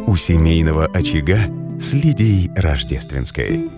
У семейного очага с Лидией Рождественской.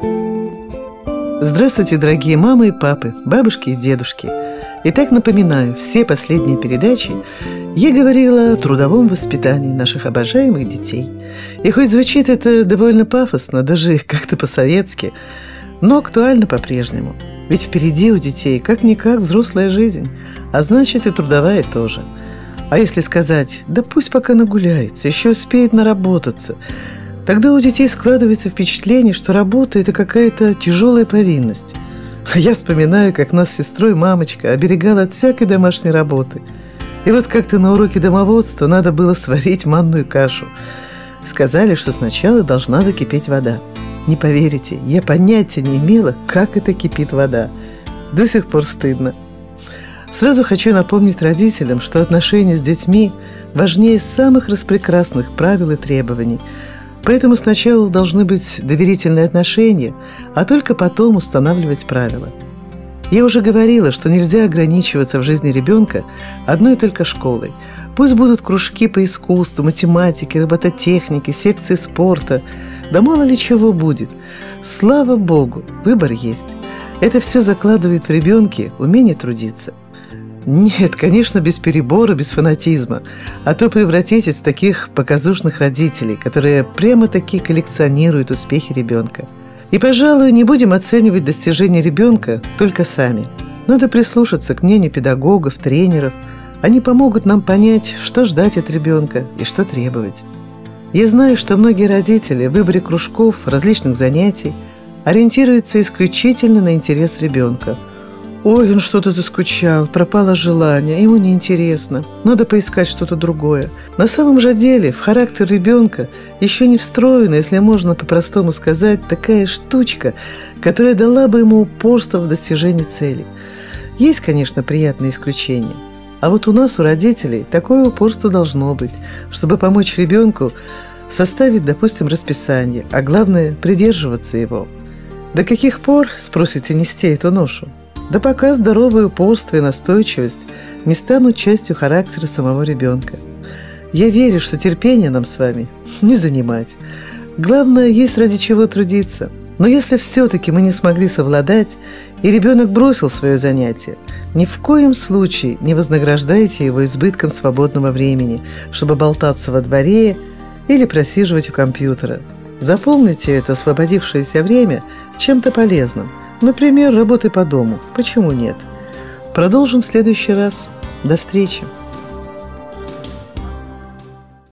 Здравствуйте, дорогие мамы и папы, бабушки и дедушки. Итак, напоминаю, все последние передачи я говорила о трудовом воспитании наших обожаемых детей. И хоть звучит это довольно пафосно, даже как-то по-советски, но актуально по-прежнему. Ведь впереди у детей как-никак взрослая жизнь, а значит и трудовая тоже. А если сказать, да пусть пока нагуляется, еще успеет наработаться, тогда у детей складывается впечатление, что работа – это какая-то тяжелая повинность. Я вспоминаю, как нас с сестрой мамочка оберегала от всякой домашней работы. И вот как-то на уроке домоводства надо было сварить манную кашу. Сказали, что сначала должна закипеть вода. Не поверите, я понятия не имела, как это кипит вода. До сих пор стыдно. Сразу хочу напомнить родителям, что отношения с детьми важнее самых распрекрасных правил и требований. Поэтому сначала должны быть доверительные отношения, а только потом устанавливать правила. Я уже говорила, что нельзя ограничиваться в жизни ребенка одной только школой. Пусть будут кружки по искусству, математике, робототехнике, секции спорта. Да мало ли чего будет. Слава Богу, выбор есть. Это все закладывает в ребенке умение трудиться. Нет, конечно, без перебора, без фанатизма. А то превратитесь в таких показушных родителей, которые прямо-таки коллекционируют успехи ребенка. И, пожалуй, не будем оценивать достижения ребенка только сами. Надо прислушаться к мнению педагогов, тренеров. Они помогут нам понять, что ждать от ребенка и что требовать. Я знаю, что многие родители в выборе кружков, различных занятий ориентируются исключительно на интерес ребенка. Ой, он что-то заскучал, пропало желание, ему неинтересно, надо поискать что-то другое. На самом же деле в характер ребенка еще не встроена, если можно по-простому сказать, такая штучка, которая дала бы ему упорство в достижении цели. Есть, конечно, приятные исключения. А вот у нас, у родителей, такое упорство должно быть, чтобы помочь ребенку составить, допустим, расписание, а главное – придерживаться его. До каких пор, спросите, нести эту ношу? Да пока здоровое упорство и настойчивость не станут частью характера самого ребенка. Я верю, что терпение нам с вами не занимать. Главное, есть ради чего трудиться. Но если все-таки мы не смогли совладать, и ребенок бросил свое занятие, ни в коем случае не вознаграждайте его избытком свободного времени, чтобы болтаться во дворе или просиживать у компьютера. Заполните это освободившееся время чем-то полезным. Например, работой по дому. Почему нет? Продолжим в следующий раз. До встречи!